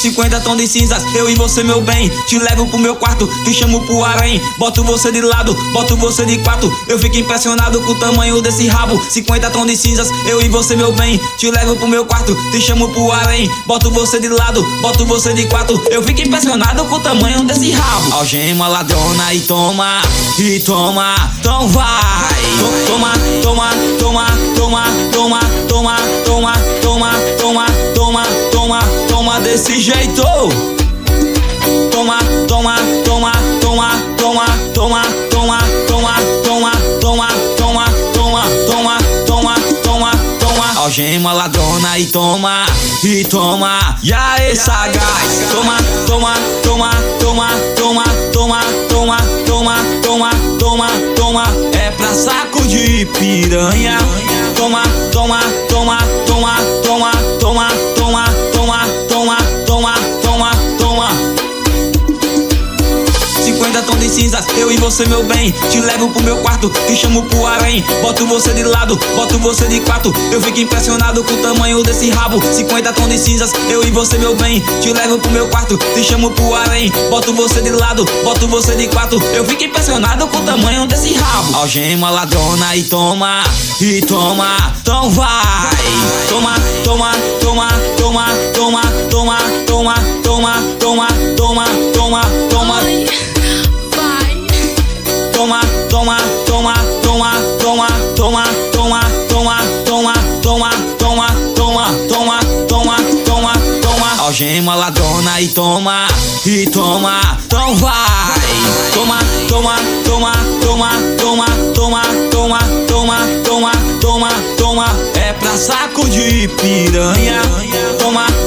50 tons de cinzas, eu e você, meu bem. Te levo pro meu quarto, te chamo pro harém. Boto você de lado, boto você de quatro. Eu fico impressionado com o tamanho desse rabo. 50 tons de cinzas, eu e você, meu bem. Te levo pro meu quarto, te chamo pro harém. Boto você de lado, boto você de quatro. Eu fico impressionado com o tamanho desse rabo. Algema ladrona e toma, então vai. Toma, toma, toma, toma, toma, toma, toma, toma, toma, toma, toma, toma desse jeito. Toma, toma, toma, toma, toma, toma, toma, toma, toma, toma, toma, toma, toma, toma, toma, toma. Algema ladrona e toma, e aí sagaz. Toma, toma, toma, toma, toma, toma, toma, toma, toma, toma, toma. É pra saco de piranha. Toma, toma, toma, toma, toma, toma, toma, toma, toma, toma, toma, toma. 50 tons de cinzas, eu e você, meu bem. Te levo pro meu quarto, te chamo pro harém. Boto você de lado, boto você de quatro. Eu fico impressionado com o tamanho desse rabo. 50 tons de cinzas, eu e você, meu bem. Te levo pro meu quarto, te chamo pro harém. Boto você de lado, boto você de quatro. Eu fico impressionado com o tamanho desse rabo. Algema ladrona e toma, então vai. Toma, toma, toma, toma, toma, toma, toma, toma, toma, toma, toma, toma. Toma, toma, toma, toma, toma, toma, toma, toma, toma, toma, toma, toma, toma, toma, toma, toma. Algema ladrona e toma, então vai. Toma, toma, toma, toma, toma, toma, toma, toma, toma, toma, toma. É pra saco de piranha. Toma,